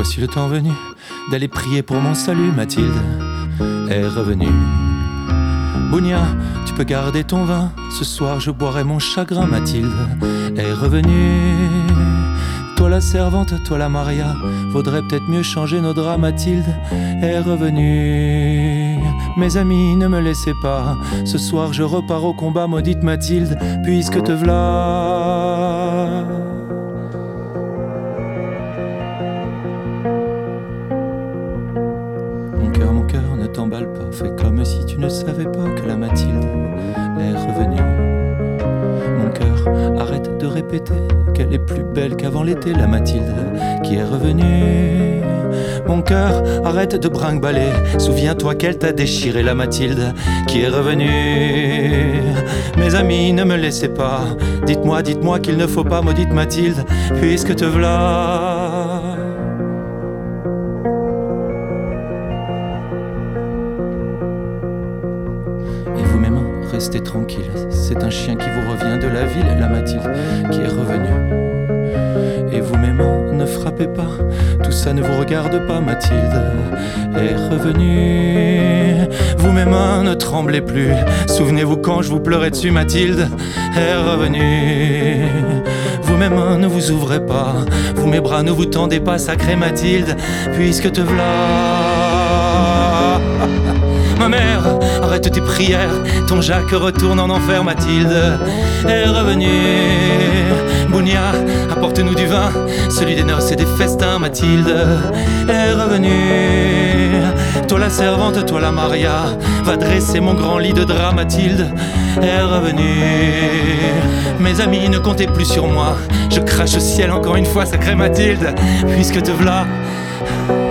voici le temps venu d'aller prier pour mon salut. Mathilde est revenue. Bounia, tu peux garder ton vin, ce soir je boirai mon chagrin. Mathilde est revenue. Toi la servante, toi la Maria, vaudrait peut-être mieux changer nos draps. Mathilde est revenue. Mes amis, ne me laissez pas, ce soir je repars au combat. Maudite Mathilde, puisque te v'là. Mon cœur, ne t'emballe pas, fais comme si tu ne savais pas que la Mathilde est revenue. Mon cœur, arrête de répéter qu'elle est plus belle qu'avant l'été, la Mathilde qui est revenue. Mon cœur, arrête de brinque-baller, souviens-toi qu'elle t'a déchiré, la Mathilde qui est revenue. Mes amis, ne me laissez pas, dites-moi qu'il ne faut pas, maudite Mathilde, puisque te v'là. Et vous mes mains, restez tranquille, c'est un chien qui vous revient de la ville, la Mathilde qui est revenue. Et vous mes mains, ne frappez pas, tout ça ne vous regarde pas, Mathilde est revenue. Vous mes mains, ne tremblez plus, souvenez-vous quand je vous pleurais dessus, Mathilde est revenue. Vous mes mains, ne vous ouvrez pas, vous mes bras, ne vous tendez pas, sacrée Mathilde, puisque te v'là. Ma mère, arrête tes prières, ton Jacques retourne en enfer, Mathilde est revenue. Bounia, apporte-nous du vin, celui des noces et des festins, Mathilde est revenue. Toi la servante, toi la Maria, va dresser mon grand lit de drap, Mathilde est revenue. Mes amis, ne comptez plus sur moi, je crache au ciel encore une fois, sacrée Mathilde, puisque te v'là.